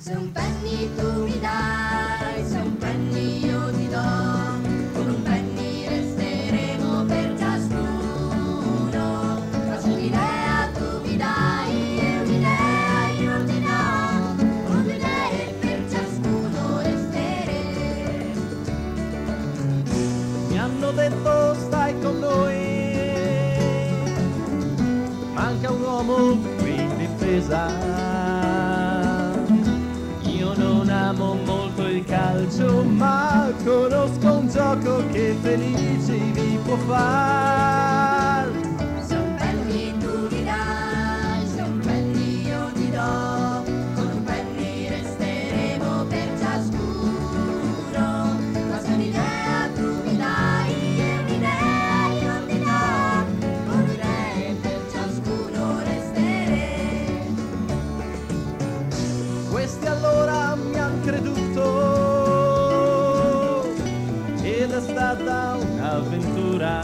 Se un penny tu mi dai, se un penny io ti do, con un penny resteremo per ciascuno. Ma se un'idea tu mi dai e un'idea io ti do, con due idee per ciascuno resteremo. Mi hanno detto stai con noi, manca un uomo qui in difesa. Io non amo molto il calcio, ma conosco un gioco che felici vi può far. Se un penny tu mi dai, se un penny io ti do, con un penny resteremo per ciascuno. Ma se un'idea tu mi dai e un'idea io ti do, con un'idea per ciascuno resteremo. Questi allora mi han creduto ed è stata un'avventura.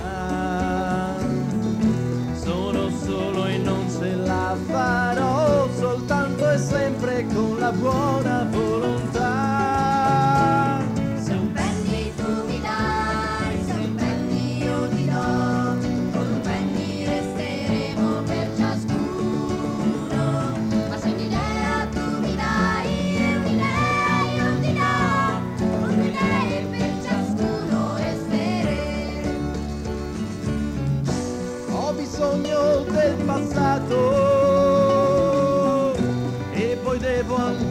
Sono solo e non ce la farò, soltanto e sempre con la buona volontà. Se un penny tu mi dai, se un penny io ti do, con un penny resteremo per ciascuno. Ma se un'idea tu mi dai e un'idea io ti do, con due idee per ciascuno resteremo. Ho bisogno del passato e poi devo andare